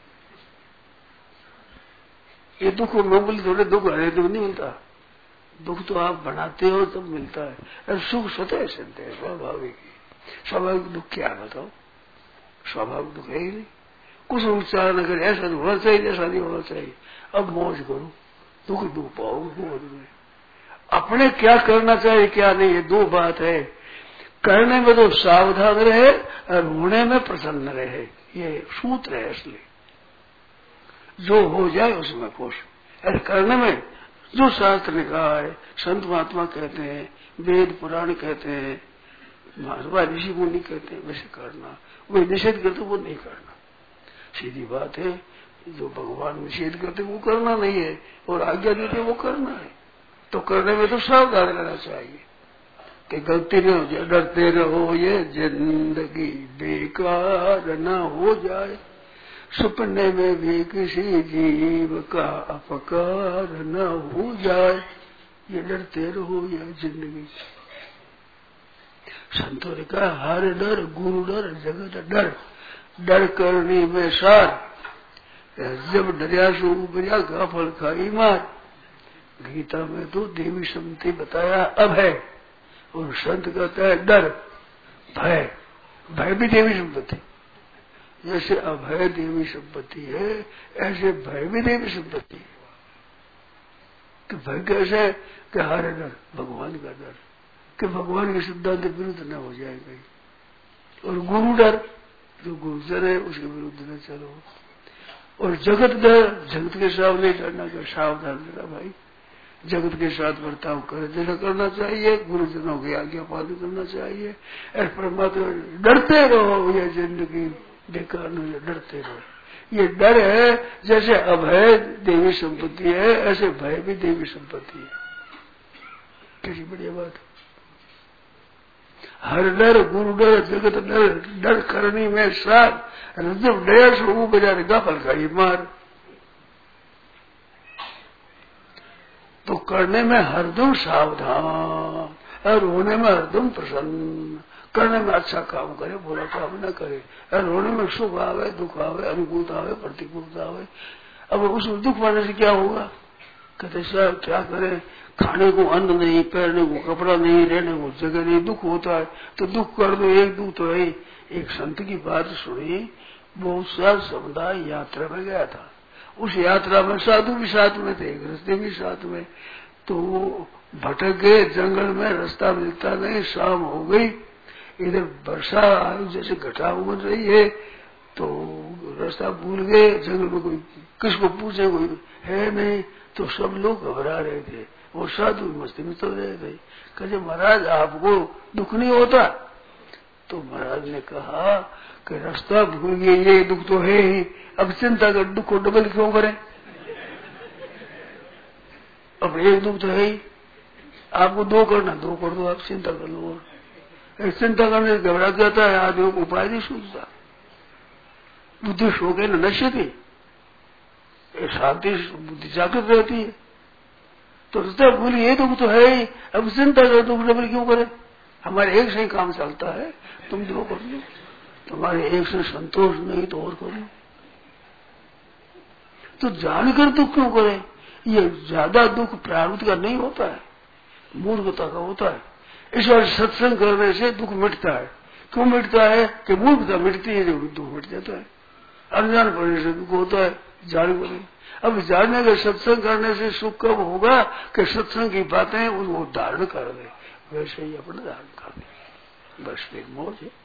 ये दुख मामूली थोड़े दुख है, दुख नहीं मिलता। दुख तो आप बनाते हो तब मिलता है, और सुख स्वतः सिद्ध है, स्वाभाविक। स्वाभाविक दुख क्या बताओ, स्वाभाविक दुख है ही नहीं। कुछ उच्चार न करे, ऐसा नहीं होना चाहिए, ऐसा नहीं होना चाहिए। अब मौज करो, दुख दुख पाओ, मौज में अपने क्या करना चाहिए क्या नहीं, ये दो बात है। करने में तो सावधान रहे और होने में प्रसन्न रहे, ये सूत्र है। इसलिए जो हो जाए उसमें खुश, और करने में जो शास्त्र ने कहा है, संत महात्मा कहते हैं, वेद पुराण कहते हैं, ऋषि मुनि कहते हैं, वैसे करना। वही निषेध करते वो नहीं करना, सीधी बात है। जो भगवान निषेध करते वो करना नहीं है, और आज्ञा देते वो करना है। तो करने में तो सावधान रहना चाहिए कि गलती न हो जाए। डरते रहो ये जिंदगी बेकार न हो जाए, सपने में भी किसी जीव का अपकार न हो जाए। ये डरते रहो ये जिंदगी। संतों ने कहा हर डर गुरु डर जगत डर, डर करनी में सार, जब डरिया सो उबरिया गाफल खाई मार। गीता में तो देवी संपत्ति बताया अभय, और संत कहता है डर भय। भय भी देवी संपत्ति, जैसे अभय देवी संपत्ति है ऐसे भय भी देवी संपत्ति है। कि भय कैसे, कि हर डर भगवान का डर, कि भगवान के सिद्धांत विरुद्ध न हो जाए कहीं। और गुरु डर, जो गुरुजन है उसके विरुद्ध न चलो। और जगत डर, जगत के साथ नहीं डरना, कर सावधान रहना भाई। जगत के साथ बर्ताव कर जैसा करना चाहिए, गुरुजनों की आज्ञा पालन करना चाहिए। और परमात्मा डरते रहो ये जिंदगी बेकार न, डरते रहो। ये डर है, जैसे अभय देवी संपत्ति है ऐसे भय भी देवी संपत्ति है। कैसी बढ़िया बात। हर डर गुरु डर जगत डर, डर करनी में साथ, जब डर से वो बजा गाफल खाई मार। तो करने में हरदम सावधान और होने में हरदम प्रसन्न। करने में अच्छा काम करे, बुरा काम न करे, और होने में सुख आवे दुख आवे, अनुकूलता आवे प्रतिकूलता आवे। अब उस दुख पाने से क्या होगा, कहते साहब क्या करें, खाने को अन्न नहीं, पहनने को कपड़ा नहीं, रहने को जगह नहीं, दुख होता है। तो दुख कर दो, एक दुख तो है। एक संत की बात सुनी, बहुत सा समुदाय यात्रा में गया था। उस यात्रा में साधु भी साथ में थे, गृहस्थी भी साथ में। तो भटक गए जंगल में, रास्ता मिलता नहीं, शाम हो गई। इधर वर्षा आई, जैसे घटा उमड़ रही है, तो रास्ता भूल गए। जंगल में कोई किसको पूछे, कोई है नहीं। तो सब लोग घबरा रहे थे, वो साधु मस्ती में चल रहे थे। कहते महाराज आपको दुख नहीं होता? तो महाराज ने कहा कि रास्ता भूल गए, ये दुख तो है ही, अब चिंता कर दुख को डबल क्यों करें, अब एक दुख तो है ही, आपको दो करना दो कर दो, आप चिंता कर लो। चिंता करने से घबरा जाता है आदमी, उपाय नहीं सूझता। बुद्धि सो गई न नश्य थी, शांति बुद्धि जागृत रहती है। तो रास्ता भूल ये दुख तो है ही, अब चिंता कर दुख डबल क्यों करें, हमारे एक से ही काम चलता है, तुम दो कर लो। तुम्हारे एक से संतोष नहीं तो और करो। तो जानकर दुख क्यों करें, ये ज्यादा दुख प्रारब्ध का नहीं होता है, मूर्खता का होता है। इस बार सत्संग करने से दुख मिटता है। क्यों मिटता है, कि मूर्खता मिटती है जब दुख मिट जाता है। अनजान पड़ने से दुख होता है, जान को नहीं। अब जानने के सत्संग करने से सुख कब होगा, कि सत्संग की बातें उनको धारण कर दे, वैसे ही अपना धारण कर दे। बस फिर मौज है।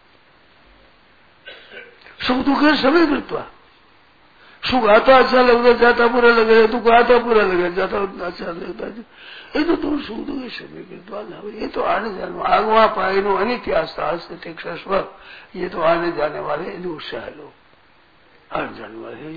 सुख दुख है सभी कृत्वा। सुख आता अच्छा लगता जाता बुरा लगे, दुख आता बुरा लगे जाता अच्छा लगता। ये तो तुम सुख दुख सभी कृत्वा ना, ये तो आने जाने आगवा पाए नो अनित्यास्ता स्वर, ये तो आने जाने वाले उत्साह लोग, आने जाने वाले।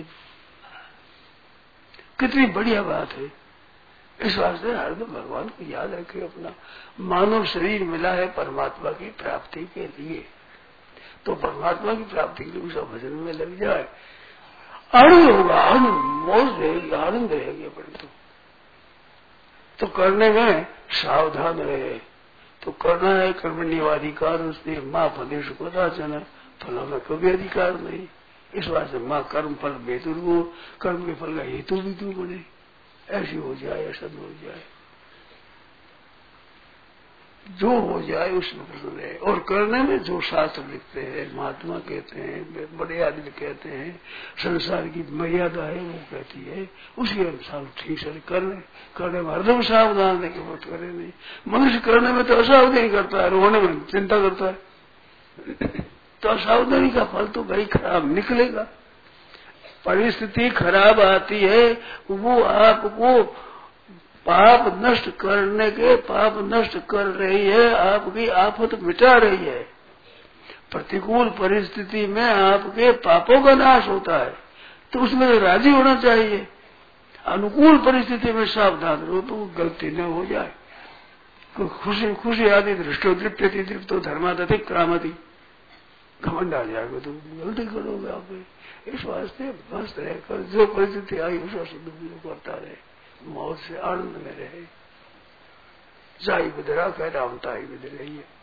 कितनी बढ़िया बात है। इस वास्ते हरदम भगवान को याद रखे। अपना मानव शरीर मिला है परमात्मा की प्राप्ति के लिए, तो परमात्मा की प्राप्ति के लिए उसका भजन में लग जाए, आनंद होगा, आनंद मौज रहेगी, आनंद रहेगी। परंतु तो करने में सावधान रहे। तो करना है कर्मण्यवाधिकार उसने माँ फलेश को दाचना, फलों में कभी अधिकार नहीं। इस बात से माँ कर्म फल बेतुर हो, कर्म के फल का हेतु भी क्यों बने, ऐसी हो जाए, ऐसा हो जाए, जो हो जाए उसमें प्रसन्न रहे। और करने में जो शास्त्र लिखते हैं, महात्मा कहते हैं, बड़े आदमी कहते हैं, संसार की मर्यादा है वो कहती है, उसके अनुसार ठीक से करने करने में हरदम सावधान है कि वो करे नहीं। मनुष्य करने में तो असावधानी करता है, रोने में चिंता करता है, तो असावधानी का फल तो भाई खराब निकलेगा। परिस्थिति खराब आती है, वो आपको पाप नष्ट करने के पाप नष्ट कर रही है, आपकी आफत मिटा रही है। प्रतिकूल परिस्थिति में आपके पापों का नाश होता है, तो उसमें राजी होना चाहिए। अनुकूल परिस्थिति में सावधान रहो तो गलती न हो जाए। खुशी खुशी आदि दृष्टो दृप्यति दृप्तो धर्मादति क्रामति, घमंड आ जाएगा तो गलती करोगे आप। इस वास्ते मस्त रहकर जो परिस्थिति आई उसका सदुपयोग करता रहे, मौत से आनंद में रहे। जाई बिदरा कह रामता ही बिद रही है।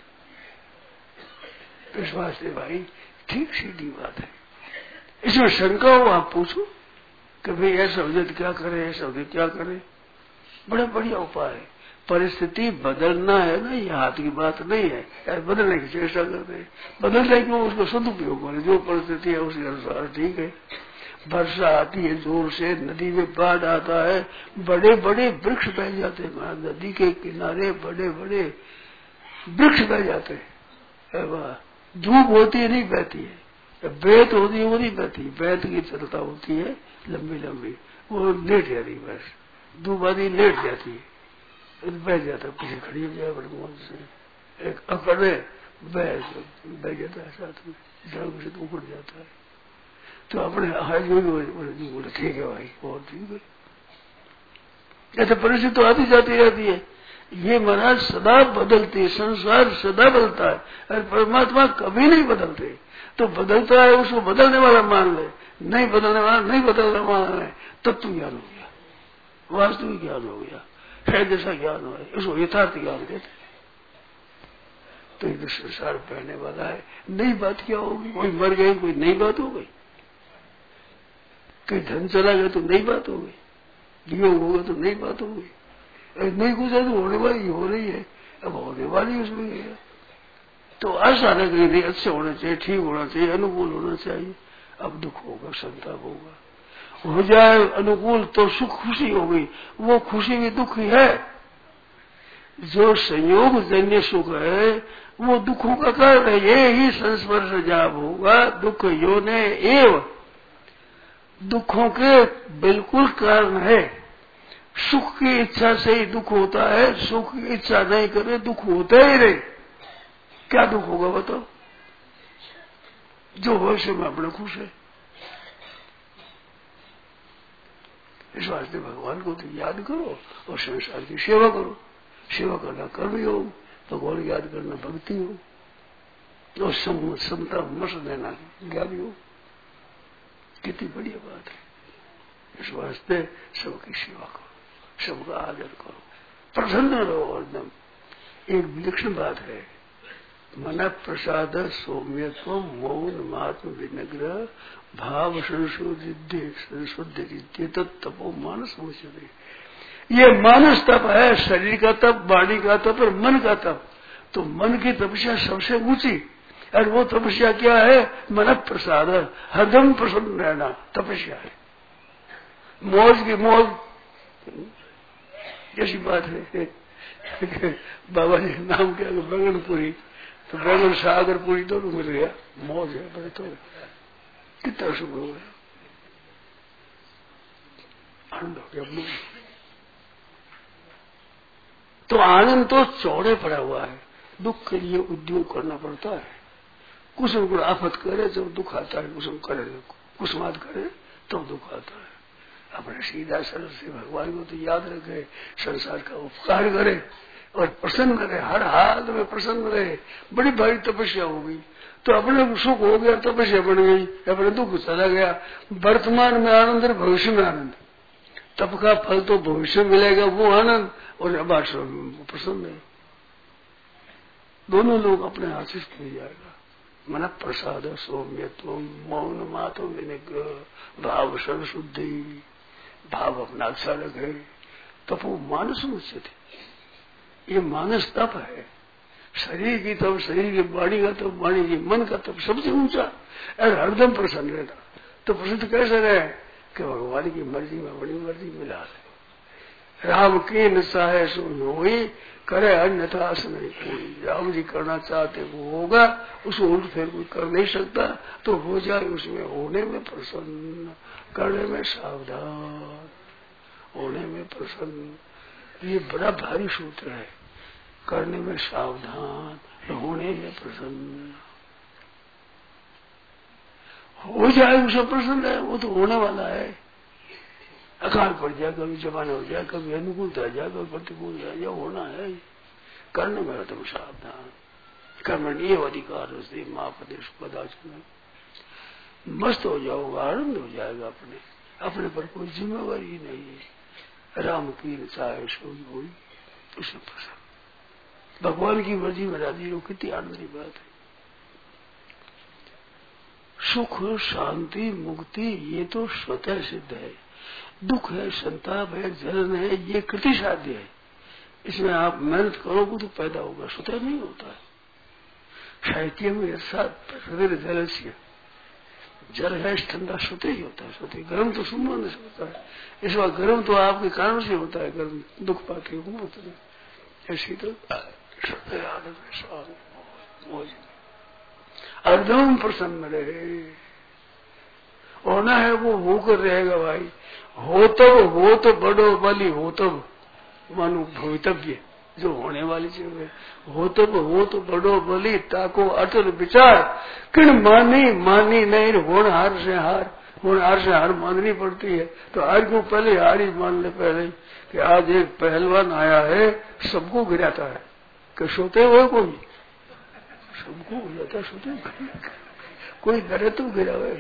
इस वास्ते भाई ठीक सीधी बात है। इसमें शंका हो आप पूछो कि भाई ऐसा हो जाए क्या करे, ऐसा हो जाए क्या करे। बड़ा बढ़िया उपाय है। परिस्थिति बदलना है ना, ये हाथ की बात नहीं है। बदलने की चेष्टा करते हैं, बदलने की उसको सदुपयोग करें। जो परिस्थिति है उसके अनुसार ठीक है। वर्षा आती है जोर से, नदी में बाढ़ आता है, बड़े बड़े वृक्ष बह जाते हैं। नदी के किनारे बड़े बड़े वृक्ष बह जाते हैं। धूप होती है नहीं बहती है, बेत होती है वो नहीं बहती, बेत की चलता होती है लंबी लंबी, वो लेट जाती है। बस धूप आदि लेट जाती है, बह जाता, पीछे खड़ी हो जाए बड़े मौज से, एक अकड़ में बह बह जाता है, साथ में ड्रग से उखड़ जाता है। तो अपने हाथ जो भी बोले ठीक है भाई, और ठीक है। ऐसे परिस्थिति तो आती जाती रहती है। ये महाराज सदा बदलती है, संसार सदा बदलता है, और परमात्मा कभी नहीं बदलते। तो बदलता है उसको बदलने वाला मान ले, नहीं बदलने वाला नहीं बदलने वाला है, तत्व ज्ञान हो गया, वास्तविक ज्ञान हो गया, है जैसा ज्ञान हो, इसको यथार्थ ज्ञान कहते। तो ये संसार पहने वाला है। नई बात क्या होगी, कोई मर गए कोई नई बात हो गई, कहीं धन चला गया तो नई बात हो गई, वियोग होगा तो नई बात हो गई। नहीं कुछ है तो होने वाली हो रही है, अब होने वाली उसमें गया। तो आशा न कहीं अच्छे होना चाहिए, ठीक होना चाहिए, अनुकूल होना चाहिए। अब दुख होगा, संताप होगा, हो जाए अनुकूल तो सुख खुशी हो गई, वो खुशी भी दुख ही है। जो संयोग जन्य सुख है वो दुखों का कारण है। ये ही संस्पर्श जाप होगा, दुख योने एव, दुखों के बिल्कुल कारण है। सुख की इच्छा से ही दुख होता है, सुख की इच्छा नहीं करे दुख होता ही नहीं। क्या दुख होगा बताओ, जो भविष्य में अपने खुश है। इस वास्ते भगवान को तो याद करो और संसार की सेवा करो। सेवा करना कर्म योग, भगवान याद करना भक्ति हो, और सम, समता मस देना ज्ञान योग। कितनी बढ़िया बात है। इस वास्ते सबकी सेवा करो, सबका आदर करो, प्रसन्न रहो एकदम। एक विलक्षण बात है, मन प्रसाद सौम्यत्व मौन महात्म विनग्रह भाव संशोधित संशोधित तपो मानस मुझे। ये मानस तप है, शरीर का तप, वाणी का तप और मन का तप। तो मन की तपस्या सबसे ऊंची, और वो तपस्या क्या है, मन प्रसाद, हरदम प्रसन्न रहना तपस्या है। मौज की मौज जैसी बात है। बाबा जी नाम क्या, बगनपुरी तो बैगन साग और पूरी दोनों मिल गया, मौज है बड़े, तो कितना सुख हो गया, आनंद हो गया। तो आनंद तो चौड़े पड़ा हुआ है, दुख के लिए उद्योग करना पड़ता है। कुसुम को आफत करे जब दुख आता है, कुसुम करे कुसुमात करे तब तो दुख आता है। अपने सीधा सरल से भगवान को तो याद रखे, संसार का उपकार करे और प्रसन्न रहे, हर हाल में प्रसन्न रहे। बड़ी भारी तपस्या हो गई तो अपने सुख हो गया, तपस्या बन गई, अपने दुख चला गया। वर्तमान में आनंद और भविष्य में आनंद, तप का फल तो भविष्य मिलेगा वो आनंद, और अब प्रसन्न है। दोनों लोग अपने हाथ से किया जाएगा। मन प्रसाद सौम्यत्व मौन मातो विनिग्रह भाव सर्व शुद्धि, भाव अपना अच्छा रखे। तपो मानस मुझसे थे, ये मानस तप है। शरीर की तप, शरीर की वाणी का तप, वाणी की मन का तप सबसे ऊंचा, और हरदम प्रसन्न रहता। तो प्रसिद्ध कैसे रहे कि भगवान की मर्जी में बड़ी मर्जी मिला है। राम की नशा है सो होई, करे अन्यथा आस नहीं कोई। राम जी करना चाहते वो होगा, उसको उल्ट फेर कोई कर नहीं सकता, तो हो जाए उसमें होने में प्रसन्न, करने में सावधान, होने में प्रसन्न। ये बड़ा भारी सूत्र है, करने में सावधान, होने में प्रसन्न। हो जाए उसे प्रसन्न है, वो तो होने वाला है। अकाल पड़ जाए, कभी जमाना हो जाए, कभी अनुकूलता आ जाए, कभी प्रतिकूल आ जाए, होना है। करने में तुम सावधान, कर्मणीय अधिकार उससे माँ प्रदेश पदाचन, मस्त हो जाओगा, आनंद हो जाएगा। अपने अपने पर कोई जिम्मेवारी नहीं है। राम की चाहे सोई हुई उसमें प्रसन्न, भगवान की मर्जी में राजी हो, कितनी आनंद की बात है। सुख शांति मुक्ति ये तो स्वतः सिद्ध है। दुख है, संताप है, जलन है, ये कृति साध्य है। इसमें आप मेहनत करोगे तो पैदा होगा, स्वतः नहीं होता है। साहित्य में सवेरे जलस्य, जल है ठंडा स्वतः ही होता है। स्वतः गर्म तो सुमन से होता है, इस बार गर्म तो आपके कारण से होता है। गर्म दुख पाते हो ऐसी तो स्वतः आनंद मौज अर्धम प्रसन्न रहे। होना है वो होकर रहेगा भाई। हो तब हो तो बड़ो बलि, हो तब मानो भवितव्य, जो होने वाली चीज है। हो तब हो तो बड़ो बलि, ताको अटल विचार, किण मानी मानी नहीं, होण हार से हार, होण हार से हार माननी पड़ती है। तो आज को पहले हार ही मान ले पहले कि आज एक पहलवान आया है, सबको गिराता है कि सोते हुए कोई सबको हो जाता, सोते कोई डरे तो गिरावे,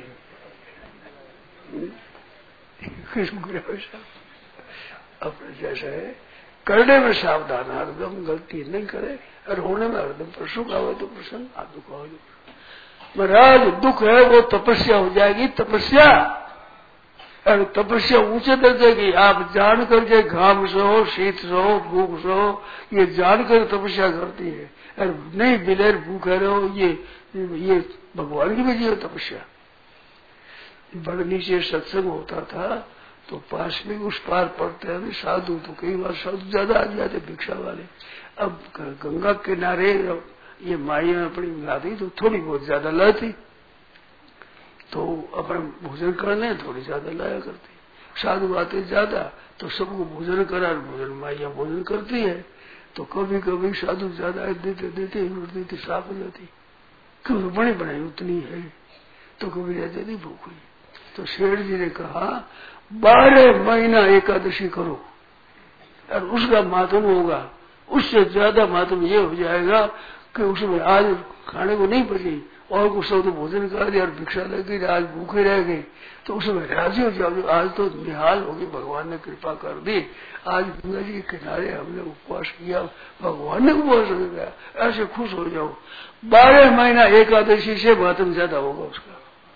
किसको गिरावे साहब। अपने जैसा है, करने में सावधान, हरदम गलती नहीं करे, और होने में हरदम पर सुख आवे तो प्रसन्न, आ दुख आवे तो महाराज दुख है वो तपस्या हो जाएगी। तपस्या और तपस्या ऊंचे दर्जे की। आप जान करके घाम सहो, शीत सहो, भूख सहो, ये जानकर तपस्या करती है। और नहीं बिलेर भूखे रहो, ये ये भगवान की वजह है तपस्या। बड़े नीचे सत्संग होता था तो पास में उस पार पड़ते हैं साधु, तो कई बार साधु ज्यादा आ जाते भिक्षा वाले। अब गंगा किनारे ये माइया अपनी लाती तो थोड़ी बहुत ज्यादा लाती, तो अपने भोजन करने थोड़ी ज्यादा लाया करती। साधु आते ज्यादा तो सबको भोजन करा, भोजन माइया भोजन करती है। तो कभी कभी साधु ज्यादा देते देते देते साफ हो जाती, कभी बड़ी बनाई उतनी है, तो कभी रह जाती भूख हुई। तो शेठ जी ने कहा बारह महीना एकादशी करो और उसका मातम होगा, उससे ज्यादा मातम ये हो जाएगा कि उसमें आज खाने को नहीं बची और कुछ सब तो भोजन कर दिया और भिक्षा लगी, आज भूखे रह गए, तो उसमें राजी हो जाओ। आज तो निहाल होगी, भगवान ने कृपा कर दी, आज गंगा जी के किनारे हमने उपवास किया, भगवान ने उपवास कर दिया, ऐसे खुश हो जाओ। बारह महीना एकादशी से मातम ज्यादा होगा उसका,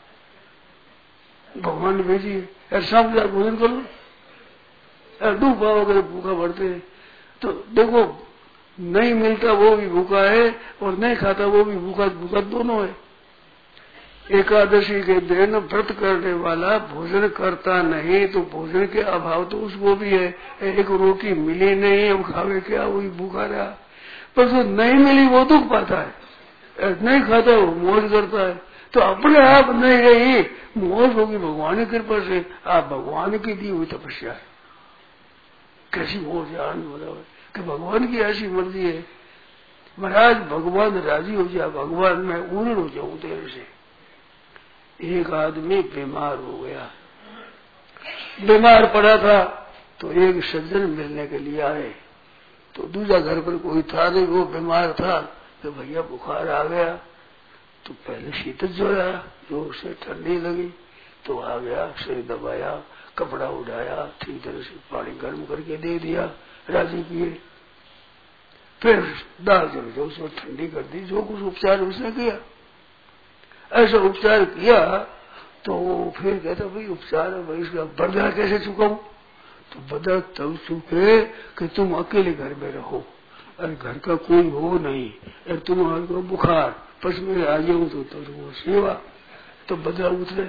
भगवान ने भेजी है। शाम को भोजन कर लो, डूब पाओगे भूखा बढ़ते। तो देखो नहीं मिलता वो भी भूखा है और नहीं खाता वो भी भूखा, भूखा दोनों है। एकादशी के दिन व्रत करने वाला भोजन करता नहीं तो भोजन के अभाव तो उसको भी है। एक रोटी मिली नहीं, अब खावे क्या, वही भूखा रहा। पर जो नहीं मिली वो दुख पाता है, नहीं खाता वो मौज करता है। तो अपने आप नहीं रही, मौज होगी भगवान की कृपा से। आप भगवान की दी हुई तपस्या है। कैसी मौज आनंद मतलब है कि भगवान की ऐसी मर्जी है। महाराज भगवान राजी हो जाए, भगवान मैं उन्नत हो जाऊं तेरे से। एक आदमी बीमार हो गया, बीमार पड़ा था तो एक सज्जन मिलने के लिए आए। तो दूसरा घर पर कोई था नहीं, वो बीमार था। तो भैया बुखार आ गया, तो पहले शीतल जोया, जो उसे ठंडी लगी तो आ गया, सिर दबाया, कपड़ा उड़ाया, ठीक तरह से पानी गर्म करके दे दिया, राजी किए। फिर दाल जल जो उसमें ठंडी कर दी, जो कुछ उपचार उसने किया। ऐसा उपचार किया तो फिर कहता भाई उपचार भाई इसका बदला कैसे चुकाऊं? तो बदला तब चुके कि तुम अकेले घर में रहो और घर का कोई हो नहीं, और तुम्हारे को बुखार बस मैं आ जाऊं तो, तो वो सेवा तो बदला उतरे।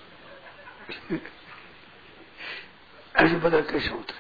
ऐसे बदला कैसे उतरे?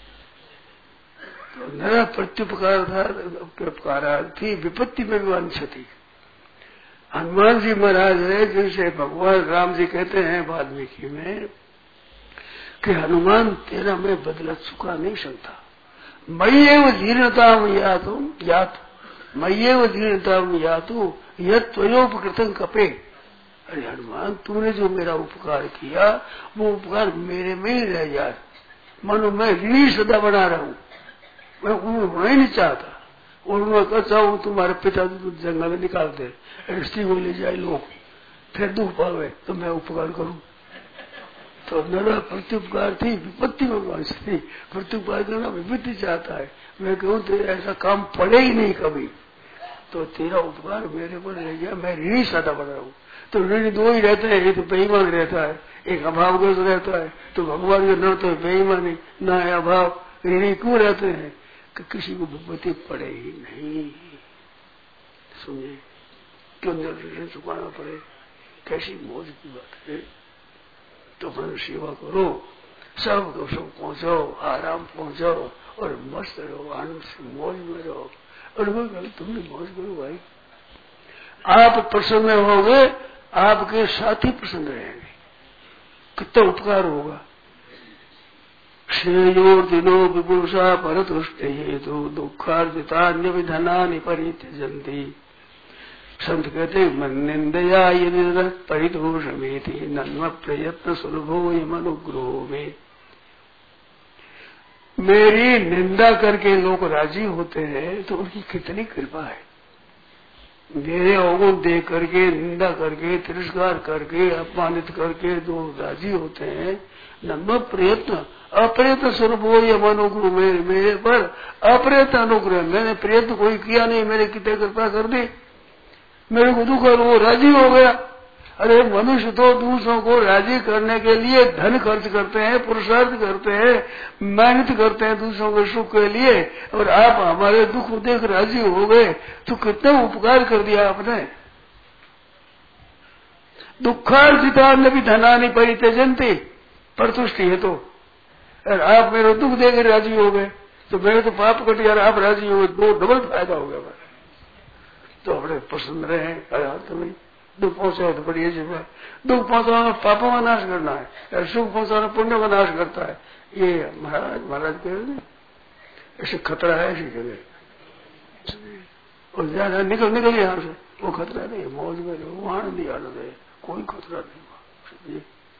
तो नया प्रत्युपकार था, थी विपत्ति में भी वांछती। हनुमान जी महाराज है जिनसे भगवान राम जी कहते हैं वाल्मीकि में कि हनुमान तेरा मैं बदला चुका नहीं सकता। मय्येव जीर्णताम यातु यातु मय्येव जीर्णताम यातु यत् त्वयोपकृतं कपे। अरे हनुमान तूने जो मेरा उपकार किया वो उपकार मेरे में ही रह जाए, मानो मैं ऋणी सदा बना रहा हूं, मैं होना ही नहीं चाहता। और मैं कहता हूँ तुम्हारे पिता तो जंगल में निकाल दे, रिश्ती को ले जाए लोग, फिर दुख पावे तो मैं उपकार करूं। तो मेरा प्रत्युपकार थी विपत्ति में वांछ थी, प्रत्युपकार करना विपत्ति चाहता है। मैं कहूँ तेरे ऐसा काम पड़े ही नहीं कभी, तो तेरा उपकार मेरे पर रह गया, मैं ऋणी सदा बन रहा हूँ। तो ऋणी दो ही रहते हैं, एक तो बेईमान रहता है, एक अभावग्रस्त रहता है। तो भगवान के न तो बेईमानी न अभाव, ऋणी क्यों रहते हैं कि किसी को विपत्ति पड़े ही नहीं। सुनिए क्यों ऋण चुकाना पड़े, कैसी मौज की बात है। तो अपनी सेवा करो, सब दोषों पहुंचाओ, आराम पहुंचाओ और मस्त रहो, आनंद से मौज में रहो। और वो कहो तुमने मौज करो भाई, आप प्रसन्न होगे, आपके साथी प्रसन्न रहेंगे, कितना उपकार होगा। श्रेयोर दिनो विपुषा परतुष्टे हेतु दुखार्जितान्य विधनानि परित्यजन्ति। संत कहते मन निंदया यदि परिदोषमेति नन्म प्रयत्न सुलभो यमनुग्रहो में। मेरी निंदा करके लोग राजी होते हैं तो उनकी कितनी कृपा है। मेरे अवगुण देख करके, निंदा करके, तिरस्कार करके, अपमानित करके जो राजी होते हैं, नन्म प्रयत्न अप्रयत्न स्वरूप यमनुग्रह मेरे मेरे पर अप्रयत्न अनुग्रह, मैंने प्रयत्न कोई किया नहीं, मेरे कितने कृपा कर दी, मेरे को दुख और वो राजी हो गया। अरे मनुष्य तो दूसरों को राजी करने के लिए धन खर्च करते हैं, पुरुषार्थ करते हैं, मेहनत करते हैं दूसरों के सुख के लिए, और आप हमारे दुख देख राजी हो गए तो कितना उपकार कर दिया आपने। दुखार्जितान्य भी धनानि परित्यजन्ति परतुष्टि है। तो और आप मेरे दुख देकर राजी हो गए तो मेरे तो पाप कट गया, आप राजी हो गए, दो डबल फायदा हो गया। तो अपने पसंद रहे, तुम्हें दुख पहुंचाए तो बड़ी अजीब है। दुख पहुंचाना पापों का नाश करना है, और सुख पहुंचाना पुण्य का नाश करता है। ये महाराज महाराज कह रहे ऐसे खतरा है ऐसी जगह, और ज्यादा निकल निकल यहाँ से, वो खतरा नहीं, मौज में रहो, वो आनंद आनंद है, कोई खतरा नहीं।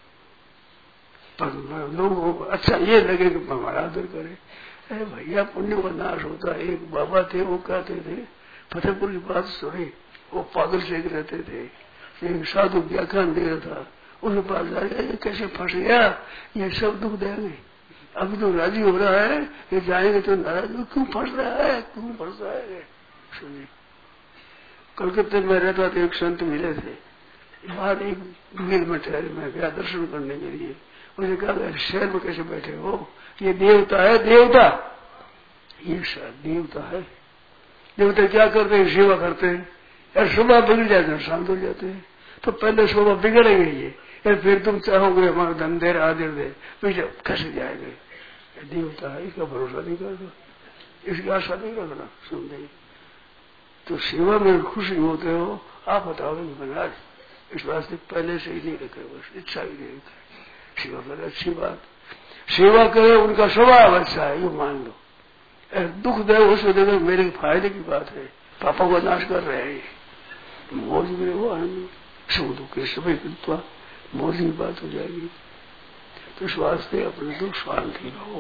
पर लोगों को अच्छा ये लगे कि हमारा आदर करे। अरे भैया पुण्य का नाश होता है। एक बाबा थे, वो कहते थे, फतेहपुर की बात सुनी, वो पागल शेख रहते थे, एक साधु व्याख्यान दे रहा था, उसके पास जाएगा ये कैसे फंस गया, ये सब दुख देंगे, अभी तो राजी हो रहा है, ये जाएंगे तो नाराज, क्यों फंस रहा है, क्यों फंस रहा है। सुनिए कलकत्ते में रहता था, एक संत मिले थे, बाहर एक मिल में ठहरे, मैं गया दर्शन करने के लिए। मुझे कहा शहर में कैसे बैठे हो, ये देवता है, देवता ये देवता है। देवता क्या करते हैं, सेवा करते हैं, यार सुबह बिगड़ जाते हैं, शांत हो जाते हैं। तो पहले सुबह बिगड़ेंगे ये, यार फिर तुम चाहोगे हमारा धन दे आदर दे, पीछे कैसे जाएंगे। देवता है, इसका भरोसा नहीं करना, इसकी आशा नहीं रखना। सुन तो सेवा में खुशी होते हो, आप बताओगे महाराज इस वास्ते पहले से ही नहीं रखे, बस इच्छा ही नहीं रखे। सेवा करे अच्छी बात, सेवा करे उनका स्वभाव अच्छा है, ये मान लो। दुख दे उसको देखो मेरे फायदे की बात है, पापा को नाश कर रहे हैं, मौज में वो आनंद सुख दुख के सभी कृत्वा मौज की बात हो जाएगी। तो इस वास्ते अपने दुख शांति रहो।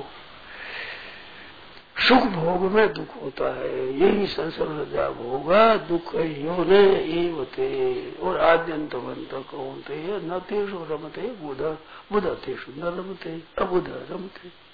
सुख भोग में दुख होता है, यही संसार सजा भोगा दुख यो ने एवते और आद्यंतवंत कौनते न तेषु रमते बुध बुध तेषु न रमते अबुध रमते।